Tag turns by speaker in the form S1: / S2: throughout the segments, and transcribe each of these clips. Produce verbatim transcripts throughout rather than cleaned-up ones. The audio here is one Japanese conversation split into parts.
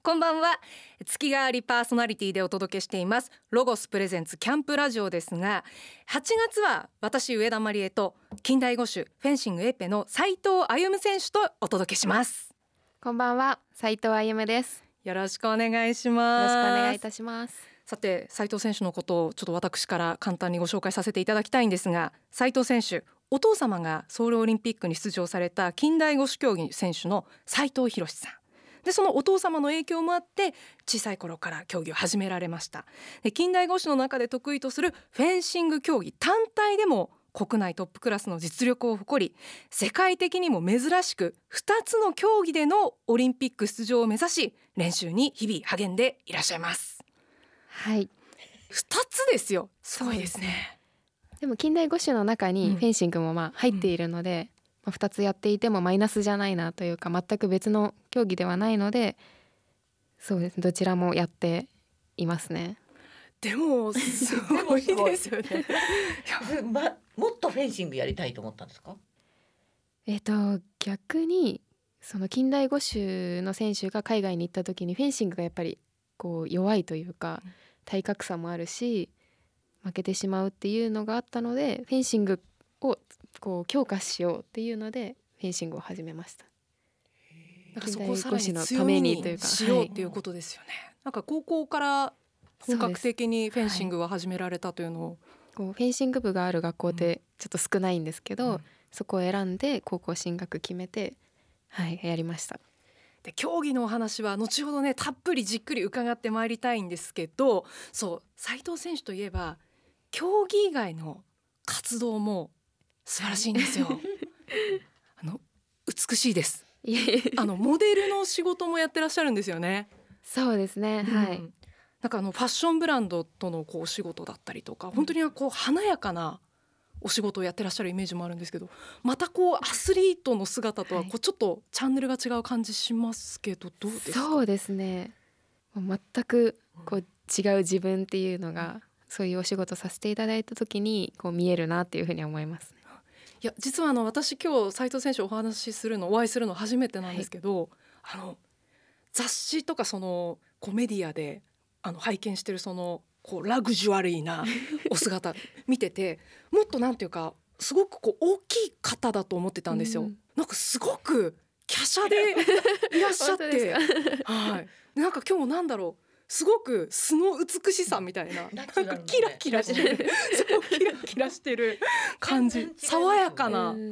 S1: こんばんは。月替わりパーソナリティでお届けしていますロゴスプレゼンツキャンプラジオですが、はちがつは私上田まりえと近代五種フェンシングエペの斉藤歩選手とお届けします。
S2: こんばんは、斉藤歩です。
S1: よろしくお願いします。
S2: よろしくお願いいたします。
S1: さて、斉藤選手のことをちょっと私から簡単にご紹介させていただきたいんですが、斉藤選手、お父様がソウルオリンピックに出場された近代五種競技選手の斉藤博さんで、そのお父様の影響もあって小さい頃から競技を始められました。で、近代五種の中で得意とするフェンシング競技単体でも国内トップクラスの実力を誇り、世界的にも珍しくふたつの競技でのオリンピック出場を目指し、練習に日々励んでいらっしゃいます。
S2: はい、
S1: ふたつですよ。すごいですね。
S2: でも近代五種の中にフェンシングもまあ入っているので、うんまあ、ふたつやっていてもマイナスじゃないなというか、全く別の競技ではないので、そうですね、どちらもやっていますね。
S1: でもすごいですよね
S3: ま、もっとフェンシングやりたいと思ったんですか？
S2: えっと逆にその近代五種の選手が海外に行った時にフェンシングがやっぱりこう弱いというか、体格差もあるし負けてしまうっていうのがあったので、フェンシングをこう強化しようっていうのでフェンシングを始めました。
S1: なんかそこをさらに強みにしようっていうことですよね。はい、なんか高校から本格的にフェンシングを始められたというのを、はい、
S2: こうフェンシング部がある学校ってちょっと少ないんですけど、うん、そこを選んで高校進学決めて、はい、やりました。
S1: で、競技のお話は後ほどね、たっぷりじっくり伺ってまいりたいんですけど、そう、斉藤選手といえば競技以外の活動も素晴らしいんですよ。あの美しいです。あのモデルの仕事もやってらっしゃるんですよね。
S2: そうですね、はい、
S1: うん、なんかあのファッションブランドとのこうお仕事だったりとか、本当にこう華やかなお仕事をやってらっしゃるイメージもあるんですけど、またこうアスリートの姿とはこうちょっとチャンネルが違う感じしますけど、どうですか？
S2: そうですね、全くこう違う自分っていうのが、そういうお仕事させていただいた時にこう見えるなっていうふうに思いますね。
S1: いや、実はあの私今日斉藤選手お話しするのお会いするの初めてなんですけど、はい、あの雑誌とかそのコメディアであの拝見してるそのこうラグジュアリーなお姿見てて、もっとなんていうかすごくこう大きい方だと思ってたんですよ。うん、なんかすごく華奢でいらっしゃってはい、なんか今日なんだろう、すごく素の美しさみたいな、なんかキラキラしてるそうキラキラしてる感じ、爽やかな、うん、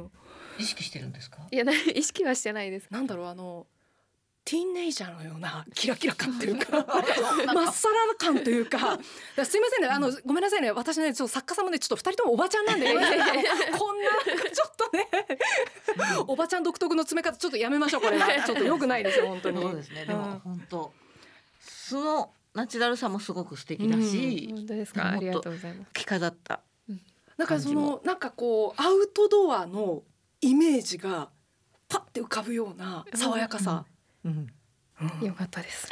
S3: 意識してるんですか？
S2: いや、意識はしてないです。
S1: なんだろう、あのティーンネイジャーのようなキラキラ感というかまっさら感というか、すいませんね、あのごめんなさいね、私ねちょっと作家さんもねちょっとふたりともおばちゃんなんで、ね、こんなちょっとねおばちゃん独特の詰め方ちょっとやめましょう。これはちょっと良くないですよ本当に。
S3: そうですね、でも本当素のナチュラルさもすごく素敵だし、
S2: うん、本当ですか？ありがとうございます。
S3: 着飾った
S1: なんかそのなんかこうアウトドアのイメージがパッて浮かぶような爽やかさ、
S2: うんうん、よかったです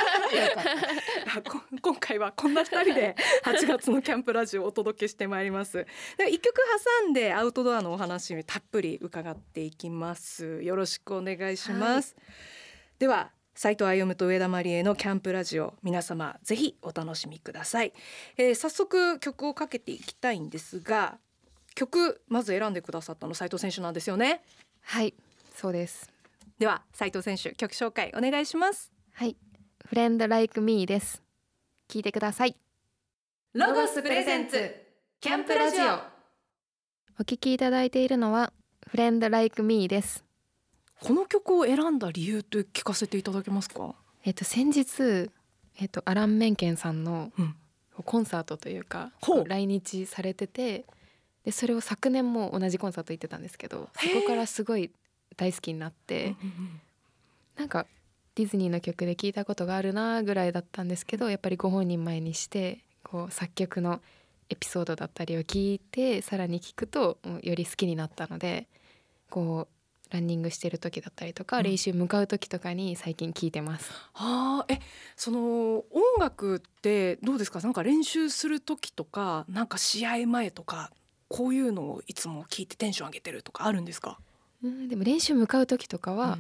S1: 今回はこんなふたりではちがつのキャンプラジオをお届けしてまいります。で、いっきょく挟んでアウトドアのお話たっぷり伺っていきます。よろしくお願いします。はい、では斉藤歩と上田まりえのキャンプラジオ、皆様ぜひお楽しみください。えー、早速曲をかけていきたいんですが、曲まず選んでくださったの斉藤選手なんですよね？
S2: はい、そうです。
S1: では斉藤選手、曲紹介お願いします。
S2: はい、フレンドライクミーです。聞いてください。
S1: ロゴスプレゼンツキャンプラジオ。
S2: お聞きいただいているのはフレンドライクミーです。
S1: この曲を選んだ理由って聞かせていただけますか？
S2: えっと先日、えっと、アラン・メンケンさんのコンサートというか、うん、来日されてて、でそれを昨年も同じコンサート行ってたんですけど、そこからすごい大好きになって、なんかディズニーの曲で聞いたことがあるなぐらいだったんですけど、やっぱりご本人前にしてこう作曲のエピソードだったりを聞いて、さらに聞くとより好きになったので、こうランニングしてる時だったりとか、うん、練習向かう時とかに最近聞いてます。
S1: はあ、え、その音楽ってどうですか？なんか練習する時とか、なんか試合前とか、こういうのをいつも聞いてテンション上げてるとかあるんですか？
S2: うん、でも練習向かう時とかは、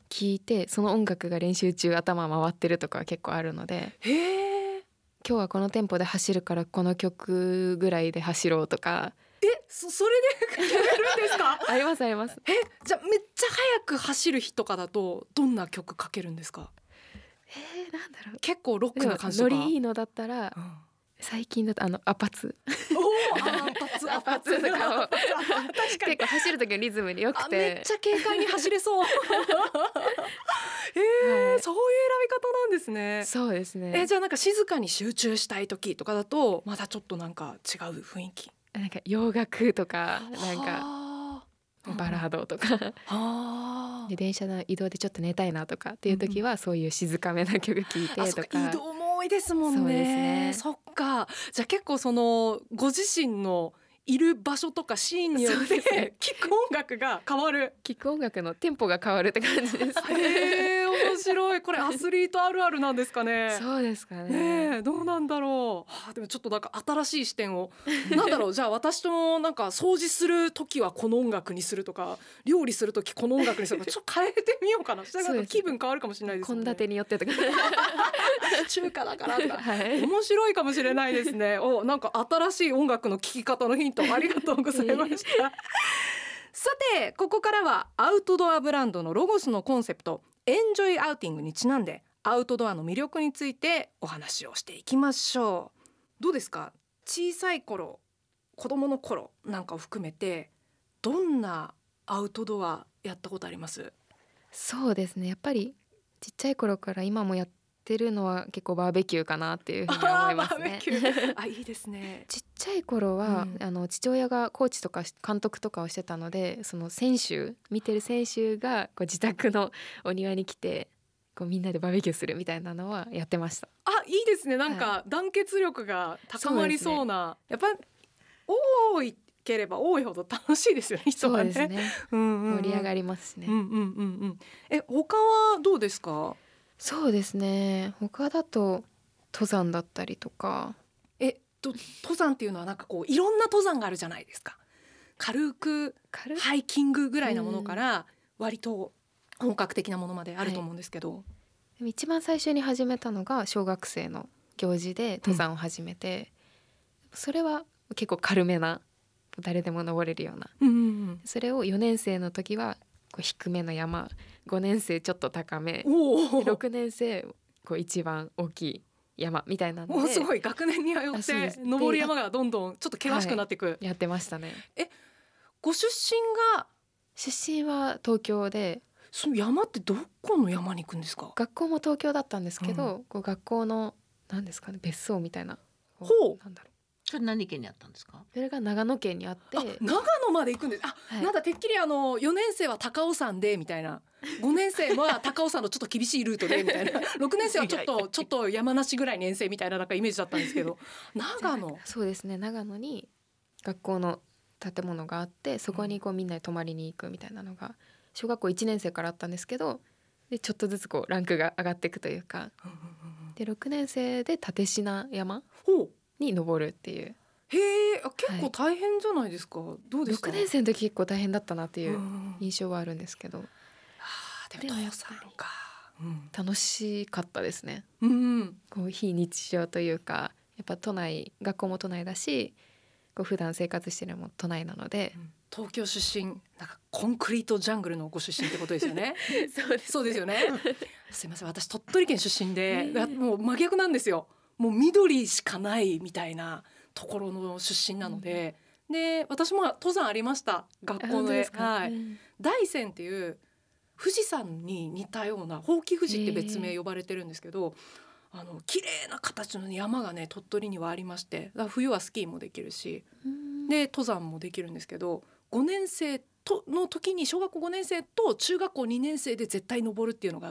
S2: 聞いてその音楽が練習中頭回ってるとかは結構あるので、
S1: へー、
S2: 今日はこのテンポで走るからこの曲ぐらいで走ろうとか。
S1: え そ, それで決めるんですか？
S2: ありますあります。
S1: えじゃあめっちゃ速く走る日とかだとどんな曲かけるんですか？
S2: えー、なんだろう、
S1: 結構ロックな感じとか。
S2: ノリいいのだったら、
S1: うん、
S2: 最近だとあのアパツ
S1: おー、アパツアパツ
S2: アパツとかを
S1: 確かに
S2: 結構走る時のリズムに良くて、
S1: あめっちゃ軽快に走れそう。えー
S2: はい
S1: そういう選び方なんですね。
S2: そうですね。
S1: えじゃあなんか静かに集中したい時とかだとまたちょっとなんか違う雰囲気。
S2: なんか洋楽とかなんか
S1: はー
S2: バラードとか
S1: はー
S2: で電車の移動でちょっと寝たいなとかっていう時はそういう静かめな曲聴いて
S1: あそっ
S2: とか。
S1: か移動も多いですもんね。
S2: そうですね
S1: そっかじゃあ結構そのご自身のいる場所とかシーンによっ
S2: そうですね
S1: て聴く音楽が変わる。
S2: 聴く音楽のテンポが変わるって感じです。
S1: へー面白い。これアスリートあるあるなんですかね。
S2: そうですかね。
S1: ねえどうなんだろう、はあ、でもちょっとなんか新しい視点をなんだろうじゃあ私となんか掃除する時はこの音楽にするとか料理する時この音楽にするとかちょっと変えてみようかな。そしたらなんか気分変わるかもしれないですよね。
S2: 献立によってとか
S1: 中華だからとか
S2: はい
S1: 面白いかもしれないですね。おなんか新しい音楽の聴き方のヒントありがとうございましたさてここからはアウトドアブランドのロゴスのコンセプトエンジョイアウティングにちなんでアウトドアの魅力についてお話をしていきましょう。どうですか小さい頃子供の頃なんかを含めてどんなアウトドアやったことあります？
S2: そうですね、やっぱりちっちゃい頃から今もやってるのは結構バーベキューかなっていうふうに思います
S1: あーバーベ
S2: ね。
S1: キューあいいですね。
S2: ちっちゃい頃は、
S1: うん
S2: あの父親がコーチとか監督とかをしてたので、その選手見てる選手がこう自宅のお庭に来てこうみんなでバーベキューするみたいなのはやってました。
S1: あいいですね。なんか団結力が高まりそうな、やっぱ多いければ多いほど楽しいですよね人はね。
S2: そうですね、
S1: うんうんうん、
S2: 盛り上がりますしね、
S1: うんうんうんうんえ他はどうですか？
S2: そうですね、他だと登山だったりとか。
S1: えと登山っていうのはなんかこういろんな登山があるじゃないですか。軽く
S2: 軽い
S1: ハイキングぐらいなものから割と本格的なものまであると思うんですけど、
S2: でも一番最初に始めたのが小学生の行事で登山を始めて、それは結構軽めな誰でも登れるような、
S1: うんうんうん
S2: それをよねん生の時はこう低めの山、ごねん生ちょっと高め、
S1: お
S2: ろくねん生こう一番大きい山みたいなので
S1: おすごい学年によって
S2: あそうです
S1: 登る山がどんどんちょっと険しくなっていく、
S2: やってましたね。
S1: ご出身が
S2: 出身は東京で
S1: その山ってどこの山に行くんですか？
S2: 学校も東京だったんですけど、
S1: う
S2: こう学校の何ですかね、別荘みたいな、こ
S1: ほう
S2: なんだろう、
S3: それ何県にあったんですか？
S2: それが長野県にあって
S1: あ長野まで行くんです。あ、
S2: はい
S1: なんだてっきりあのよねん生は高尾山でみたいな、ごねん生は高尾山のちょっと厳しいルートでみたいな、ろくねん生はちょっとちょっと山梨ぐらいに遠征みたいななんかイメージだったんですけど、長野
S2: そうですね、長野に学校の建物があって、そこにこうみんなで泊まりに行くみたいなのが小学校いちねん生からあったんですけど、でちょっとずつこうランクが上がっていくというか、でろくねん生で立科山
S1: ほう
S2: に登るっていう。
S1: へえ結構大変じゃないですか、どうですか？
S2: ろくねん生の時結構大変だったなっていう
S1: うん
S2: 印象はあるんですけど、
S1: あーでも登山か、うん
S2: 楽しかったですね。
S1: うん
S2: こう非日常というか、やっぱ都内、学校も都内だし、こう普段生活してるのも都内なので、
S1: 東京出身なんかコンクリートジャングルのご出身ってことですよね。
S2: そうです
S1: そうですよね。すいません私鳥取県出身で、もう真逆なんですよ。もう緑しかないみたいなところの出身なので、うん、で私も登山ありました学校で、はい、うん、大山っていう富士山に似たようなほうき富士って別名呼ばれてるんですけど、あの綺麗な形の山がね鳥取にはありまして、だから冬はスキーもできるし、で登山もできるんですけど、ごねん生との時に小学校ごねん生と中学校にねん生で絶対登るっていうのがあって、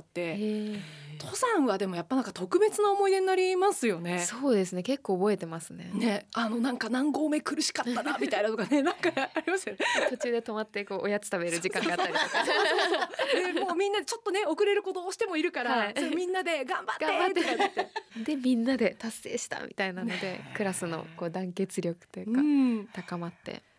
S1: 登山はでもやっぱなんか特別な思い出になりますよね。
S2: そうですね、結構覚えてますね。
S1: ね、あのなんか何合目苦しかったなみたいなとかねなんかありますよね。
S2: 途中で止まってこうおやつ食べる時間があったりとか、
S1: でもうみんなでちょっとね遅れる子どうしてもいるから、はい、それみんなで頑張ってとか言って
S2: でみんなで達成したみたいなので、ね、クラスのこう団結力というか、うん、高まって。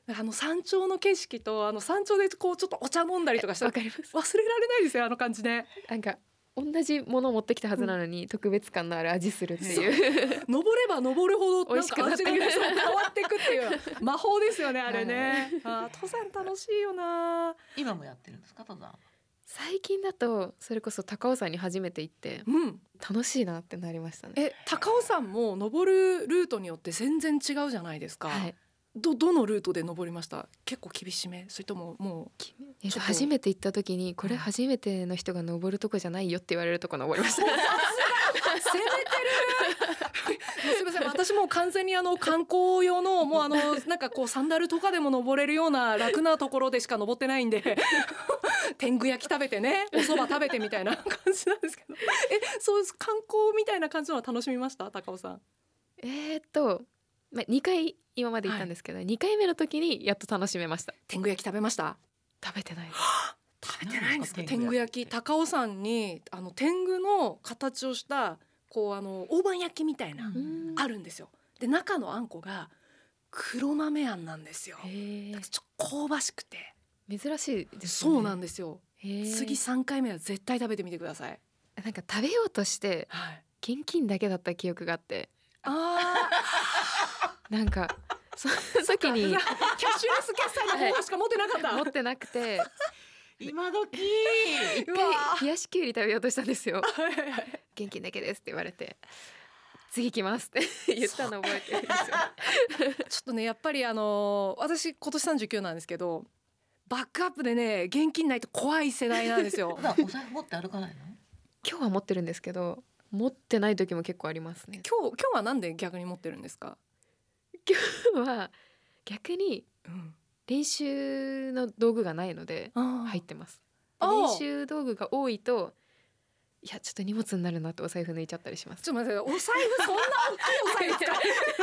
S1: あの山頂の景色とあの山頂でこうちょっとお茶飲んだりとかしたら
S2: わかります。
S1: 忘れられないですよ、あの感じね。
S2: なんか同じものを持ってきたはずなのに、うん、特別感のある味するっていう
S1: 登れば登るほど
S2: 美味しくなってくる、
S1: なんか味が変わってくっていう魔法ですよねあれね、はい、あ登山楽しいよな。
S3: 今もやってるんですか登山？
S2: 最近だとそれこそ高尾山に初めて行って、うん、楽しいなってなりましたね。
S1: え高尾山も登るルートによって全然違うじゃないですか、はい、ど, どのルートで登りました？結構厳しめ、それとももう
S2: え初めて行った時にこれ初めての人が登るとこじゃないよって言われるとこ登りました攻め
S1: てるすみません、私もう完全にあの観光用のもうあのなんかこうサンダルとかでも登れるような楽なところでしか登ってないんで天狗焼き食べてね、お蕎麦食べてみたいな感じなんですけどえそうです観光みたいな感じのは楽しみました高尾さん？
S2: えー、っと、まあ、にかい今まで行ったんですけど、はい、にかいめの時にやっと楽しめました。
S1: 天狗焼き食べました？
S2: 食べてないです
S1: 食べてないんですか？天狗焼き高尾山にあの天狗の形をしたこうあの大判焼きみたいなあるんですよ。で中のあんこが黒豆あんなんですよ。ちょっと香ばしくて
S2: 珍しいですね。
S1: そうなんですよ。次さんかいめは絶対食べてみてください。
S2: なんか食べようとして現金だけだった記憶があって、あなんかその時にキャッシュレス決済の方しか持ってなかった、はい、持ってなくて
S3: 今時
S2: 一回冷やしきゅうり食べようとしたんですよ現金だけですって言われて次来ますって言ったの覚えてるんですよ
S1: ちょっとねやっぱりあの私今年さんじゅうきゅうなんですけどバックアップでね現金ないと怖い世代なんですよ
S3: お財布持って歩かないの？
S2: 今日は持ってるんですけど持ってない時も結構ありますね。
S1: 今日、今日はなんで逆に持ってるんですか？
S2: 今日は逆に練習の道具がないので入ってます。練習道具が多いといやちょっと荷物になるなってお財布抜いちゃったりします。
S1: ちょっと待って、お財布そんな大きいお財布使う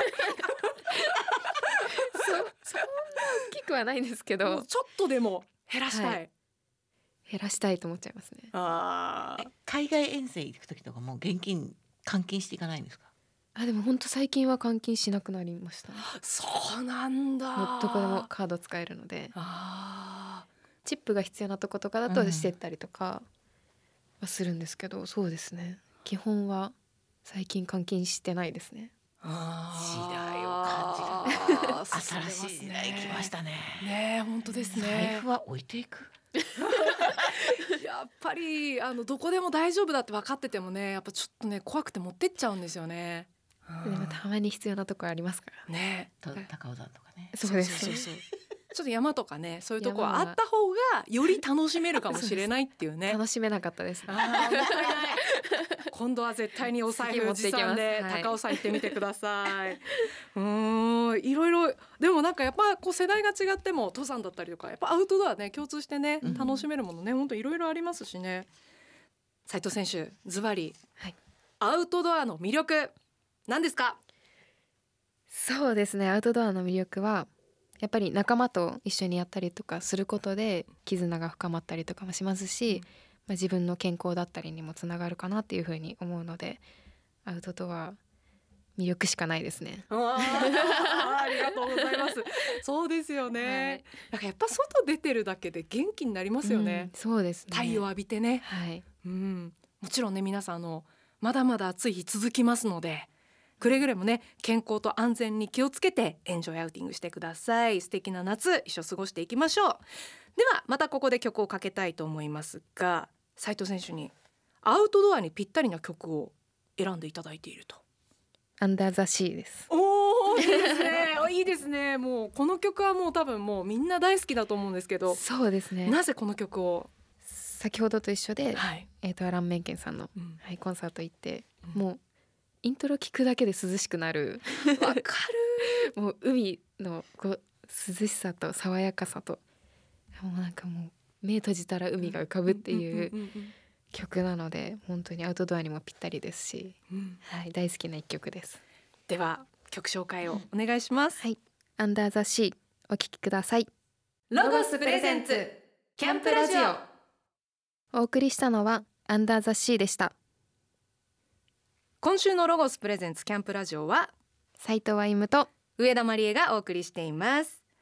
S2: そ, そんな大きくはないんですけど
S1: ちょっとでも減らしたい、はい、
S2: 減らしたいと思っちゃいますね。
S3: あ海外遠征行く時とかも現金換金していかないんですか？
S2: あでも本当最近は換金しなくなりました、ね、
S1: そうなんだ。
S2: どこでもカード使えるのであチップが必要なとことかだとしてったりとかはするんですけど、うん、そうですね基本は最近換金してないですね。
S3: あ時代を感じる新しい時代来ましたね。
S1: ねえ本当ですね。
S3: 財布は置いていく
S1: やっぱりあのどこでも大丈夫だって分かっててもねやっぱちょっとね怖くて持ってっちゃうんですよね。
S2: でもたまに必要なとこありますから
S1: ね。
S3: 高尾山とかね。
S2: そうですそう
S1: そうちょっと山とかねそういうとこあった方がより楽しめるかもしれないっていうね
S2: 楽しめなかったです、ね、
S1: あもったいない今度は絶対にお財布持参で高尾山行ってみてください、はい、うーんいろいろでもなんかやっぱこう世代が違っても登山だったりとかやっぱアウトドアね共通してね楽しめるものね、うん、本当いろいろありますしね。斉藤選手ズバリ、はい、アウトドアの魅力何ですか？
S2: そうですねアウトドアの魅力はやっぱり仲間と一緒にやったりとかすることで絆が深まったりとかもしますし、まあ、自分の健康だったりにもつながるかなっていうふうに思うのでアウトドア魅力しかないですね。
S1: あ, ありがとうございますそうですよね、はい、なんかやっぱ外出てるだけで元気になりますよね、
S2: うん、そうですね
S1: 太陽浴びてね、
S2: はい
S1: うん、もちろんね皆さんあのまだまだ暑い日続きますのでくれぐれもね健康と安全に気をつけてエンジョイアウティングしてください。素敵な夏一緒過ごしていきましょう。ではまたここで曲をかけたいと思いますが斉藤選手にアウトドアにぴったりな曲を選んでいただいていると。
S2: アンダーザシーです。
S1: おーいいですねいいですね。もうこの曲はもう多分もうみんな大好きだと思うんですけど
S2: そうですね
S1: なぜこの曲を？
S2: 先ほどと一緒で、はいえー、とアラン・メンケンさんの、
S1: うん
S2: はい、コンサート行って、うん、もうイントロ聞くだけで涼しくなる
S1: わかる
S2: もう海のこう涼しさと爽やかさともうなんかもう目閉じたら海が浮かぶっていう曲なので本当にアウトドアにもぴったりですし、うんはい、大好きな一曲です。
S1: では曲紹介をお願いします、
S2: はい、アンダーザシーお聴きください。
S1: ロゴスプレゼンツキャンプラジオ。
S2: お送りしたのはアンダーザシーでした。
S1: 今週のロゴスプレゼンツキャンプラジオは
S2: 斉藤歩夢と
S1: 上田まりえがお送りしています。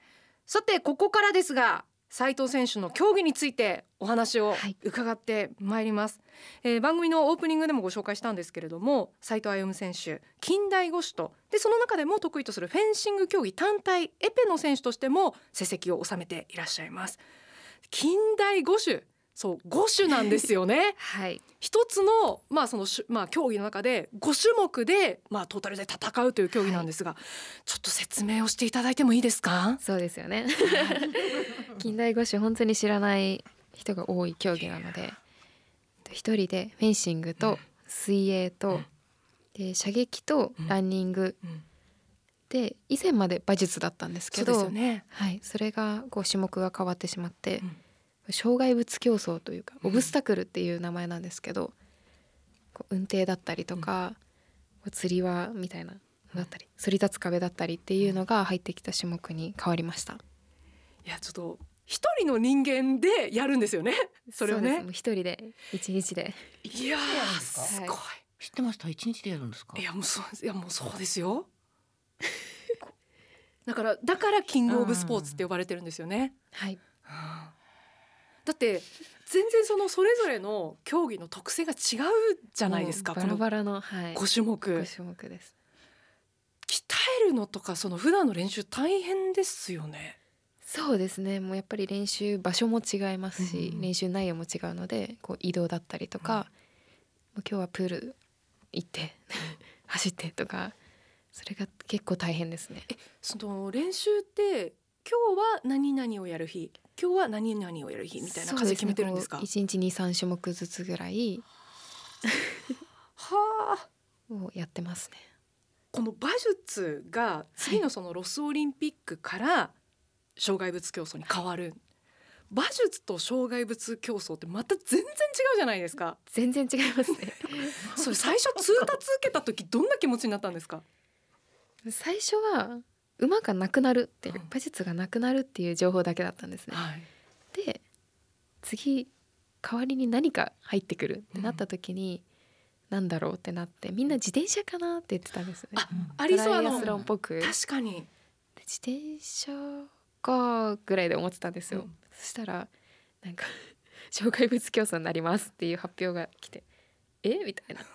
S1: さてここからですが斉藤選手の競技についてお話を伺ってまいります、はい。えー、番組のオープニングでもご紹介したんですけれども、斉藤歩夢選手近代五種とでその中でも得意とするフェンシング競技単体エペの選手としても成績を収めていらっしゃいます。近代五種、そうご種なんですよね
S2: はい、
S1: 一つの、まあそのまあ、競技の中でご種目で、まあ、トータルで戦うという競技なんですが、はい、ちょっと説明をしていただいてもいいですか？
S2: そうですよね近代五種本当に知らない人が多い競技なので、一人でフェンシングと水泳と、うん、で射撃とランニング、うんうん、で以前まで馬術だったんですけど、
S1: そうですよね、
S2: はい、それがこう種目が変わってしまって、うん、障害物競争というかオブスタクルっていう名前なんですけど、こう運転だったりとか、うん、釣り輪みたいなだったり反り立つ壁だったりっていうのが入ってきた種目に変わりました。
S1: いやちょっと一人の人間でやるんですよね、それをね。
S2: そうです、もう一人で一日で。
S1: いやーすごい、はい、
S3: 知ってました？一日でやるんですか？
S1: いやもうそう、いやもうそうですよだからだからキングオブスポーツって呼ばれてるんですよね。
S2: はい、
S1: だって全然そのそれぞれの競技の特性が違うじゃないですか。
S2: バラバラの、はい、
S1: ご種目
S2: ご種目です。
S1: 鍛えるのとかその普段の練習大変ですよね。
S2: そうですね、もうやっぱり練習場所も違いますし、うん、練習内容も違うのでこう移動だったりとか、うん、もう今日はプール行って走ってとか、それが結構大変ですね。
S1: えその練習って今日は何々をやる日、今日は何々をやる日みたいな感じで決めてるんですか？
S2: いちにちに、さん種目ずつぐらい
S1: はあ
S2: をやってますね。
S1: この馬術が次のそのロスオリンピックから障害物競争に変わる、馬術と障害物競争ってまた全然違うじゃないですか。
S2: 全然違いますね
S1: それ最初通達受けた時どんな気持ちになったんですか？
S2: 最初は馬がなくなるっていう、馬術がなくなるっていう情報だけだったんですね、はい、で次代わりに何か入ってくるってなった時に、うん、なんだろうってなって、みんな自転車かなって言ってたんですね。
S1: あ、ありそう、
S2: トライアスロンっぽく、
S1: 確かに
S2: 自転車かぐらいで思ってたんですよ、うん、そしたらなんか障害物競争になりますっていう発表が来て、えみたいな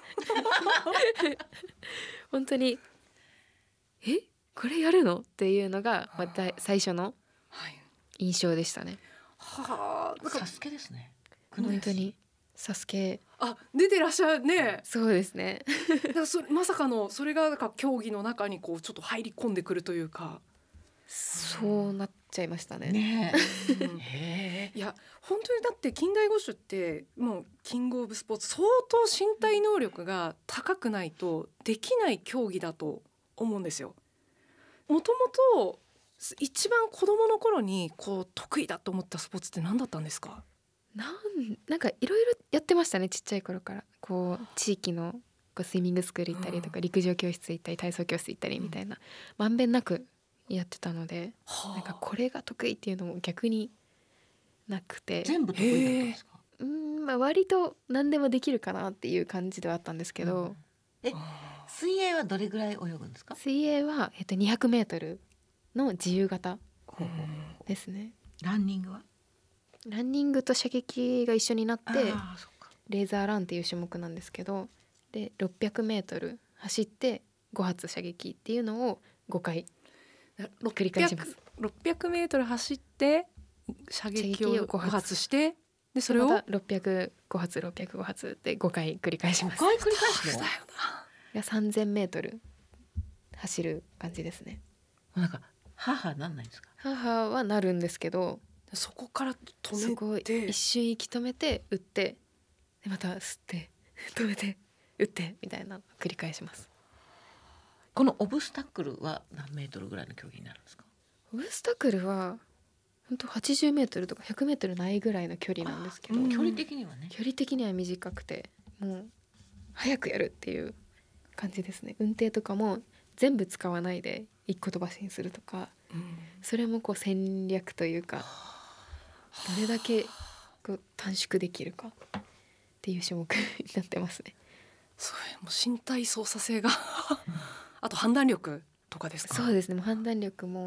S2: 本当にえこれやるのっていうのが、まあ、最初の印象でしたね。
S1: はあ、なんか
S3: サスケですね。
S2: 本当にサスケ、
S1: あ、出てらっしゃるね。
S2: そうですね
S1: だからそまさかのそれがなんか競技の中にこうちょっと入り込んでくるというか、
S2: そうなっちゃいましたね。
S3: ね
S1: うん、へいや本当にだって近代五種ってもうキングオブスポーツ、相当身体能力が高くないとできない競技だと思うんですよ。もともと一番子供の頃にこう得意だと思ったスポーツって何だったんですか？
S2: なんなんかいろいろやってましたね、ちっちゃい頃から。こう地域のこうスイミングスクール行ったりとか、うん、陸上教室行ったり体操教室行ったりみたいな、まんべんなくやってたので、はあ、なんかこれが得意っていうのも逆になくて、
S3: 全部得意だったんですか？
S2: うーん、まあ、割と何でもできるかなっていう感じではあったんですけど、
S3: うん、え水泳はどれぐらい泳ぐんですか？
S2: 水泳は、えっと、にひゃくメートルの自由形ですね。
S3: ランニングは？
S2: ランニングと射撃が一緒になってレーザーランっていう種目なんですけど、でろっぴゃくメートル走ってご発射撃っていうのをごかい繰り返します。
S1: ろっぴゃくメートル走って射撃をご発して、でそれを
S2: またろっぴゃくご発ろっぴゃくご発でごかい繰り返します。
S3: ごかい繰り返すの？
S1: だよな。
S2: いやさんぜんメートル走る感じですね。
S3: なんか母なんないんですか？
S2: 母はなるんですけど、
S1: そこから止めて、
S2: すごい一瞬息止めて打って、でまた吸って止めて打ってみたいなのを繰り返します。
S3: このオブスタックルは何メートルぐらいの競技になるんですか？
S2: オブスタックルは本当はちじゅうメートルとかひゃくメートルないぐらいの距離なんですけど、
S3: 距離的にはね、
S2: 距離的には短くてもう早くやるっていう感じですね。運転とかも全部使わないで一個飛ばしにするとか、うん、それもこう戦略というか、どれだけこう短縮できるかっていう種目になってますね。
S1: それもう身体操作性があと判断力とかですか？
S2: そうですね、もう判断力も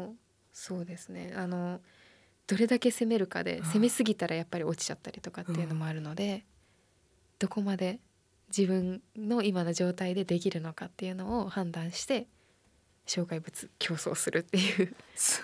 S2: そうですね、あのどれだけ攻めるかで、攻めすぎたらやっぱり落ちちゃったりとかっていうのもあるので、うん、どこまで自分の今の状態でできるのかっていうのを判断して障害物競争するっていう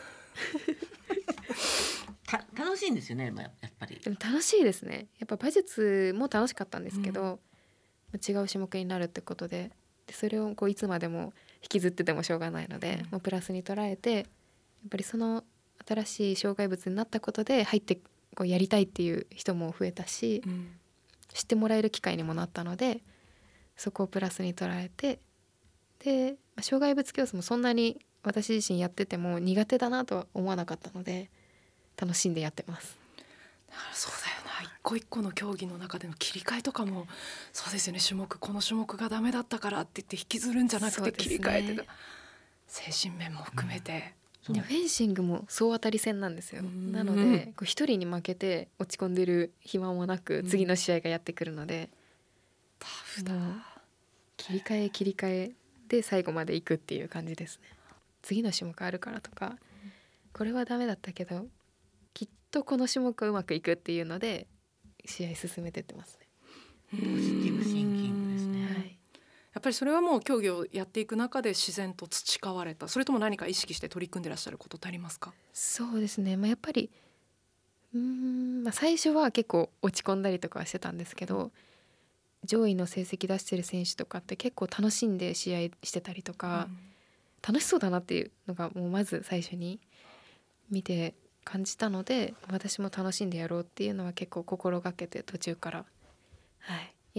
S3: た楽しいんですよね、やっぱり。
S2: でも楽しいですね。やっぱ馬術も楽しかったんですけど、うん、違う種目になるってことで、でそれをこういつまでも引きずっててもしょうがないので、うん、もうプラスに捉えて、やっぱりその新しい障害物になったことで入ってこうやりたいっていう人も増えたし、うん、知ってもらえる機会にもなったので、そこをプラスに捉えて、で障害物競争もそんなに私自身やってても苦手だなとは思わなかったので楽しんでやってます。
S1: そうだよな、一個一個の競技の中での切り替えとかもそうですよね。種目この種目がダメだったからって言って引きずるんじゃなくて切り替えて、ね、精神面も含めて、
S2: うん、フェンシングも総当たり戦なんですよ。なのでこう一人に負けて落ち込んでる暇もなく次の試合がやってくるので、
S1: タフだ。
S2: 切り替え切り替えで最後まで行くっていう感じですね。次の種目あるからとか、これはダメだったけどきっとこの種目はうまくいくっていうので試合進めてってますね。
S3: ポジティブシンキングですね、はい、
S1: やっぱりそれはもう競技をやっていく中で自然と培われた、それとも何か意識して取り組んでらっしゃることってありますか？
S2: そうですね、まあ、やっぱりうーん、まあ、最初は結構落ち込んだりとかはしてたんですけど、上位の成績出してる選手とかって結構楽しんで試合してたりとか、うん、楽しそうだなっていうのがもうまず最初に見て感じたので、私も楽しんでやろうっていうのは結構心がけて途中から、はい、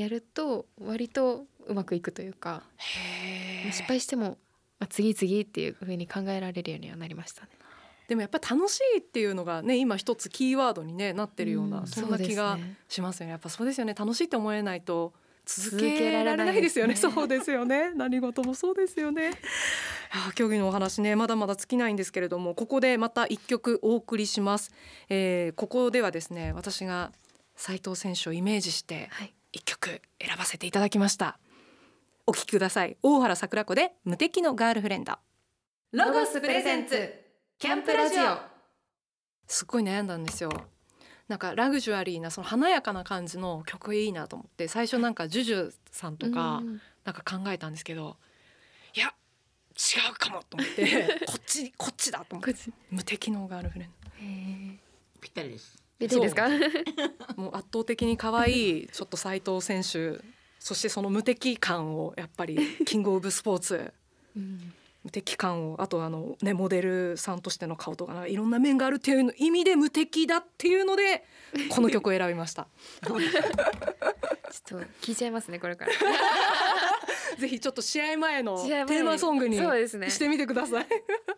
S2: やると割とうまくいくというか、へ失敗しても、まあ、次々っていう風に考えられるようにはなりましたね。
S1: でもやっぱり楽しいっていうのがね、今一つキーワードに、ね、なってるような、うん、そんな気がしますよね。やっぱそうですよね。楽しいって思えないと続けられないですよね。そうですよね。何事もそうですよね。競技のお話ね、まだまだ尽きないんですけれども、ここでまた一曲お送りします、えー、ここではですね、私が斉藤選手をイメージして一曲選ばせていただきました、はい、お聴きください。大原桜子で無敵のガールフレンド。
S2: ロゴスプレゼンツキャンプラジオ。
S1: すっごい悩んだんですよ。なんかラグジュアリーなその華やかな感じの曲いいなと思って、最初なんかジュジュさんとかなんか考えたんですけど、いや違うかもと思ってこっちこっちだと思って無敵のガールフレンド。
S3: へぴったりです。
S2: ぴったりですか？
S1: もう圧倒的に可愛いちょっと斉藤選手、そしてその無敵感をやっぱりキングオブスポーツ、うん、無敵感を、あとあの、ね、モデルさんとしての顔とかいろんな面があるっていう意味で無敵だっていうのでこの曲を選びました。
S2: ちょっと聞いちゃいますねこれから。
S1: ぜひちょっと試合前のテーマソングにしてみてください。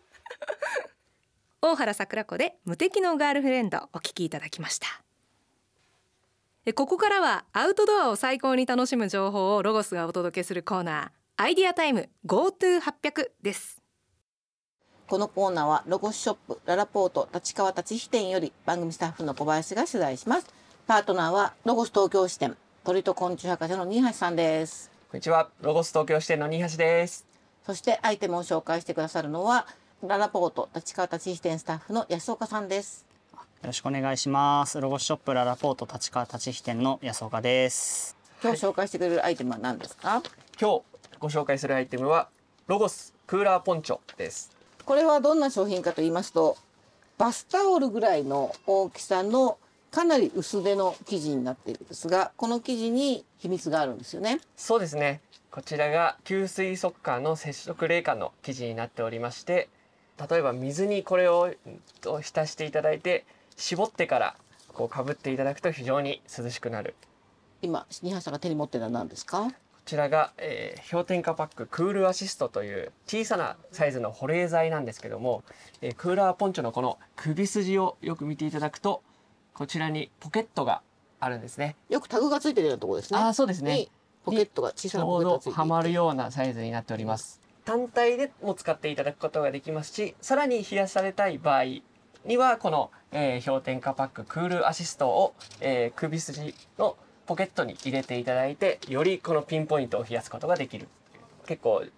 S1: 大原桜子で無敵のガールフレンドお聴きいただきました。ここからはアウトドアを最高に楽しむ情報をロゴスがお届けするコーナー、アイディアタイム ゴートゥーはっぴゃく です。
S3: このコーナーはロゴスショップララポート立川立飛店より番組スタッフの小林が取材します。パートナーはロゴス東京支店鳥と昆虫博士の新橋さんです。
S4: こんにちは、ロゴス東京支店の新橋です。
S3: そしてアイテムを紹介してくださるのはララポート立川立飛店スタッフの安岡さんです。
S5: よろしくお願いします。ロゴスショップララポート立川立飛店の安岡です。
S3: 今日紹介してくれるアイテムは何ですか？はい、
S4: 今日ご紹介するアイテムはロゴスクーラーポンチョです。
S3: これはどんな商品かと言いますと、バスタオルぐらいの大きさのかなり薄手の生地になっているんですが、この生地に秘密があるんですよね。
S4: そうですね、こちらが吸水速乾の接触冷感の生地になっておりまして、例えば水にこれを浸していただいて絞ってからこうかぶっていただくと非常に涼しくなる。
S3: 今新橋さんが手に持っているのは何ですか？
S4: こちらが、えー、氷点下パッククールアシストという小さなサイズの保冷剤なんですけども、えー、クーラーポンチョのこの首筋をよく見ていただくと、こちらにポケットがあるんですね。
S3: よくタグがついてるようなところですね。
S4: あ、そうですね。
S3: ポケットが小さなポケットがついていて、
S4: ちょうどはまるようなサイズになっております。単体でも使っていただくことができますし、さらに冷やされたい場合にはこの、えー、氷点下パッククールアシストを、えー、首筋のポケットに入れていただいて、よりこのピンポイントを冷やすことができる。結構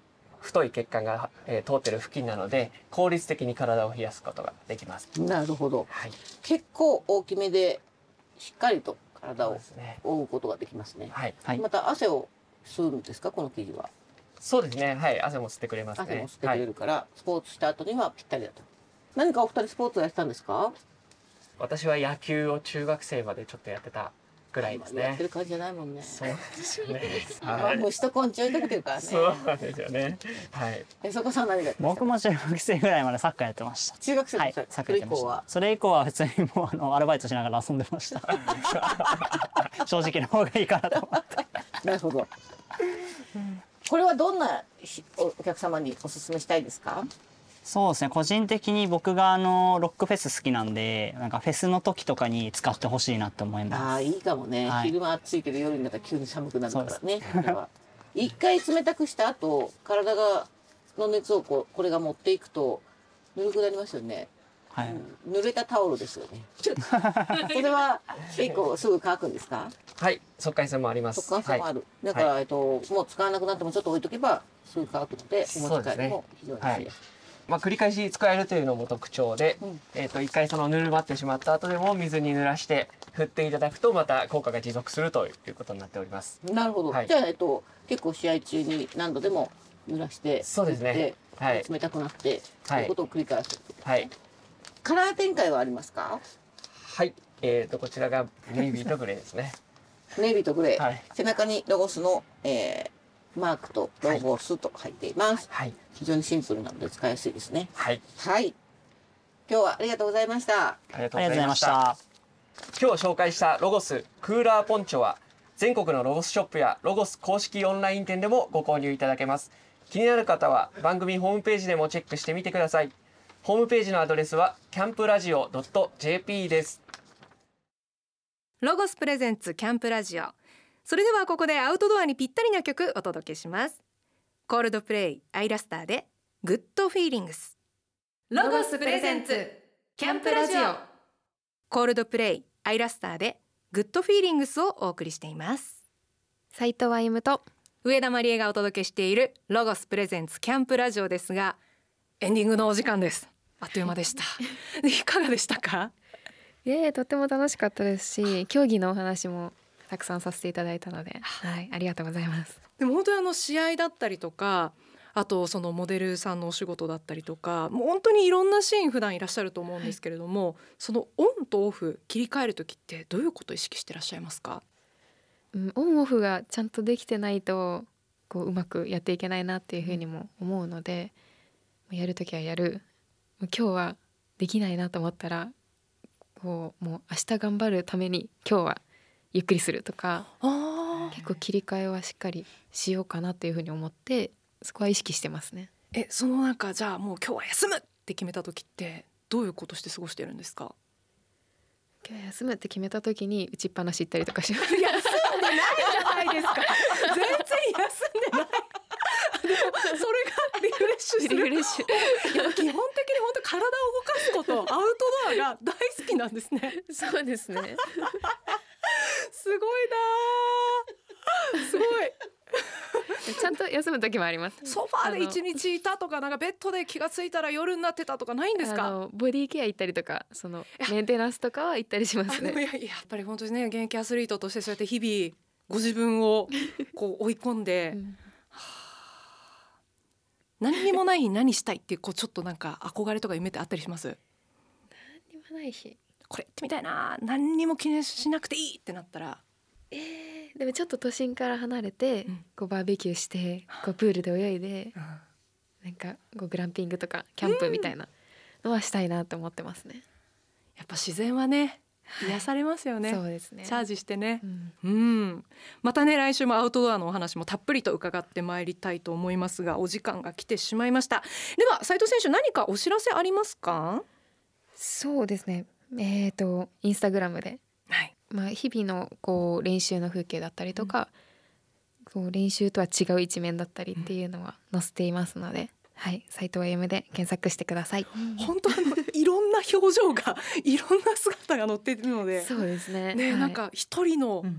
S4: 太い血管が、えー、通ってる付近なので効率的に体を冷やすことができます。
S3: なるほど、
S4: はい、
S3: 結構大きめでしっかりと体を覆うことができますね。
S4: はい
S5: はい、
S3: また汗を吸うんですか、この生地は。
S4: そうですね、はい、汗も吸ってくれますね。
S3: 汗も吸ってくれるから、はい、スポーツした後にはぴったりだと。何かお二人スポーツをやってたんですか？
S4: 私は野球を中学生までちょっとやってたぐらいですね。
S3: やってる感じじゃないもんね。
S4: そうですよね。
S3: はい、虫と昆虫ときてるからね。
S4: そうなんですよね。はい。
S3: え、そこさん何がやってました？
S5: 僕も中学生ぐらいまでサッカーやってました。
S3: 中学生の
S5: はい、サッカーやってました。それ以降は普通にもうあのアルバイトしながら遊んでました。正直な方がいいかなと思って。
S3: なるほど。これはどんなお客様にお勧めしたいですか？
S5: そうですね、個人的に僕があのロックフェス好きなんで、なんかフェスの時とかに使ってほしいなって思います。
S3: ああ、いいかもね、はい、昼間暑いけど夜になったら急に寒くなるからね。一回冷たくした後、体がの熱をこうこれが持っていくとぬるくなりますよね。はい、濡れたタオルですよね。それは結構すぐ乾くんですか？
S4: はい、速乾性もあります。
S3: 速乾性もある。はい、だから、はい、えっともう使わなくなってもちょっと置いとけばすぐ乾くので、お持ち帰りも非常にいいです。
S4: まあ、繰り返し使えるというのも特徴で、うん、えー、と一回そのぬるまってしまった後でも水に濡らして振っていただくとまた効果が持続するということになっております。
S3: なるほど、はい、じゃあ、えっと、結構試合中に何度でも濡らして
S4: そうですね、
S3: はい、冷たくなってと、はい、いうことを繰り返す、
S4: はい、
S3: カラー展開はありますか？
S4: はい、えー、とこちらがネイビーとグレーですね。
S3: ネイビーとグレー、はい、背中にロゴスの、えーマークとロゴスと入っています、はい、非常にシンプルなので使いやすいですね。はい、はい、今日はありがとうございました。
S4: ありがとうございました。今日紹介したロゴスクーラーポンチョは全国のロゴスショップやロゴス公式オンライン店でもご購入いただけます。気になる方は番組ホームページでもチェックしてみてください。ホームページのアドレスはキャンプラジオ ドットジェーピー です。
S1: ロゴスプレゼンツキャンプラジオ。それではここでアウトドアにぴったりな曲お届けします。コールドプレイアイラスターでグッドフィーリングス。ロゴスプレゼンツキャンプラジオ。コールドプレイアイラスターでグッドフィーリングスをお送りしています。
S2: 斉藤歩と
S1: 上田まりえがお届けしているロゴスプレゼンツキャンプラジオですが、エンディングのお時間です。あっという間でした。いかがでしたか？
S2: いえ、とっても楽しかったですし、競技のお話もたくさんさせていただいたので、はい、ありがとうございます。
S1: でも本当にあの試合だったりとか、あとそのモデルさんのお仕事だったりとか、もう本当にいろんなシーン普段いらっしゃると思うんですけれども、はい、そのオンとオフ切り替える時ってどういうことを意識してらっしゃいますか？
S2: うん、オンオフがちゃんとできてないとこううまくやっていけないなっていうふうにも思うので、やる時はやる、今日はできないなと思ったらこうもう明日頑張るために今日はゆっくりするとか、結構切り替えはしっかりしようかなというふうに思って、そこは意識してますね。
S1: え、そのなんかじゃあもう今日は休むって決めた時ってどういうことして過ごしてるんですか？
S2: 今日休むって決めた時に打ちっぱなし行ったりとかします。
S1: 休んでないじゃないですか。全然休んでない。でもそれがリフレッシュする。リフレッシュ。いや、基本的に本当体を動かすこと、アウトドアが大好きなんですね。
S2: そうですね。
S1: すごいな。すごい。
S2: ちゃんと休む時もあります。
S1: ソファーで一日いたとか、なんかベッドで気がついたら夜になってたとかないんですか？
S2: あのボディケア行ったりとか、そのメンテナンスとかは行ったりしますね。
S1: や, やっぱり本当にね、現役アスリートとしてそうやって日々ご自分をこう追い込んで、うんはあ、何にもない日何したいっていう、こうちょっとなんか憧れとか夢ってあったりします？
S2: 何にもない日、
S1: これやってみたいな、何にも気にしなくていいってなったら、
S2: えー、でもちょっと都心から離れて、うん、こうバーベキューしてこうプールで泳いで、うん、なんかこうグランピングとかキャンプみたいなのはしたいなと思ってますね。
S1: やっぱ自然はね、癒されますよね、
S2: はい、そうですね。
S1: チャージしてね、うんうん、またね来週もアウトドアのお話もたっぷりと伺ってまいりたいと思いますが、お時間が来てしまいました。では斉藤選手、何かお知らせありますか？
S2: そうですね、えーとインスタグラムで、はいまあ、日々のこう練習の風景だったりとか、うん、こう練習とは違う一面だったりっていうのは載せていますので、うんはい、斉藤歩で検索してください。
S1: 本当あのいろんな表情がいろんな姿が載っているので、
S2: そうですね、
S1: ね、
S2: はい、
S1: なんか一人の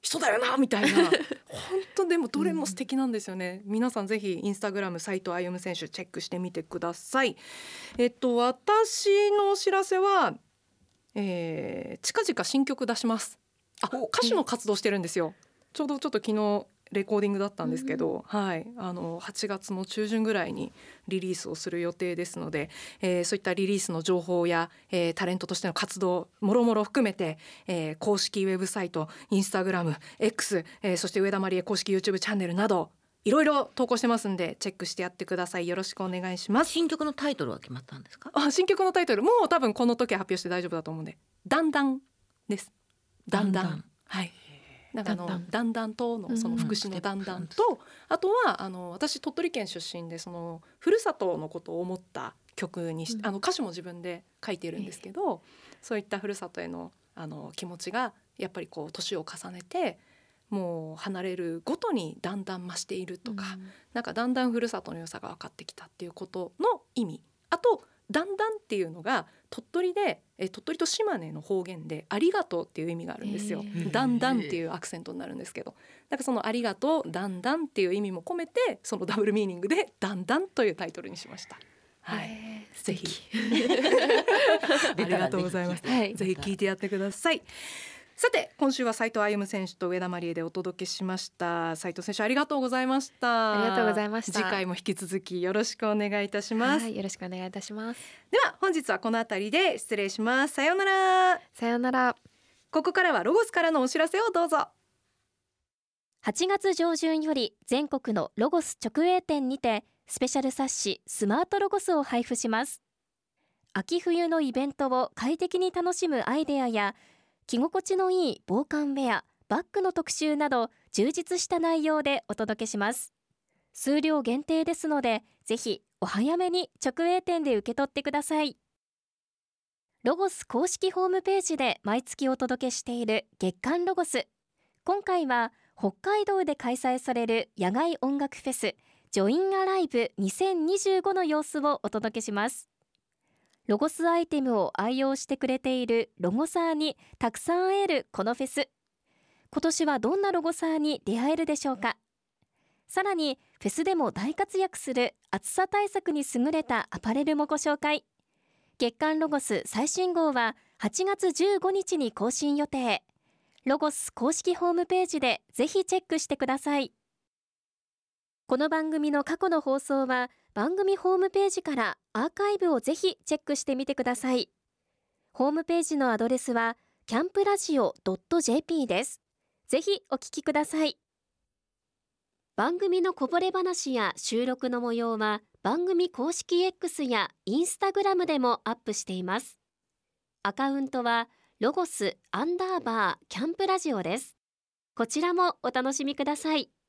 S1: 人だよなみたいな本当でもどれも素敵なんですよね、うん、皆さんぜひインスタグラム斉藤歩夢選手チェックしてみてください。えっと私のお知らせは、えー、近々新曲出します。あ、歌手の活動してるんですよ。ちょうどちょっと昨日レコーディングだったんですけど、うん、はい、あのはちがつの中旬ぐらいにリリースをする予定ですので、えー、そういったリリースの情報や、えー、タレントとしての活動もろもろ含めて、えー、公式ウェブサイト、インスタグラム、X、えー、そして上田まりえ公式 YouTube チャンネルなどいろいろ投稿してますんでチェックしてやってください。よろしくお願いします。
S3: 新曲のタイトルは決まったんですか？
S1: あ、新曲のタイトルもう多分この時発表して大丈夫だと思うんで、だんだんです。だんだん、だんだん、はい。なんかあのだんだんだんとのその副詞のだんだんと、あとはあの私鳥取県出身でそのふるさとのことを思った曲にし、あの歌詞も自分で書いてるんですけど、そういったふるさとへのあの気持ちがやっぱりこう年を重ねてもう離れるごとにだんだん増しているとか、なんかだんだんふるさとの良さが分かってきたっていうことの意味、あとだんだんっていうのが鳥取でえ鳥取と島根の方言でありがとうっていう意味があるんですよ。だんだんっていうアクセントになるんですけど、なんかそのありがとうだんだんっていう意味も込めてそのダブルミーニングでだんだんというタイトルにしました。はい、ぜひありがとうございます、はい、ぜひ聞いてやってください。さて今週は斉藤歩夢選手と上田まりえでお届けしました。斉藤選手ありがとうございました。
S2: ありがとうございました。
S1: 次回も引き続きよろしくお願いいたします。
S2: はい、よろしくお願いいたします。
S1: では本日はこのあたりで失礼します。さようなら。
S2: さようなら。
S1: ここからはロゴスからのお知らせをどうぞ。
S6: はちがつ上旬より全国のロゴス直営店にてスペシャル冊子スマートロゴスを配布します。秋冬のイベントを快適に楽しむアイデアや着心地のいい防寒ウェア、バッグの特集など充実した内容でお届けします。数量限定ですのでぜひお早めに直営店で受け取ってください。ロゴス公式ホームページで毎月お届けしている月刊ロゴス、今回は北海道で開催される野外音楽フェスジョインアライブにせんにじゅうごの様子をお届けします。ロゴスアイテムを愛用してくれているロゴサーにたくさん会えるこのフェス、今年はどんなロゴサーに出会えるでしょうか。さらにフェスでも大活躍する暑さ対策に優れたアパレルもご紹介。月刊ロゴス最新号ははちがつじゅうごにちに更新予定。ロゴス公式ホームページでぜひチェックしてください。この番組の過去の放送は番組ホームページからアーカイブをぜひチェックしてみてください。ホームページのアドレスは キャンプラジオ ドット ジェーピー です。ぜひお聞きください。番組のこぼれ話や収録の模様は番組公式 X やインスタグラムでもアップしています。アカウントはロゴスアンダーバーキャンプラジオです。こちらもお楽しみください。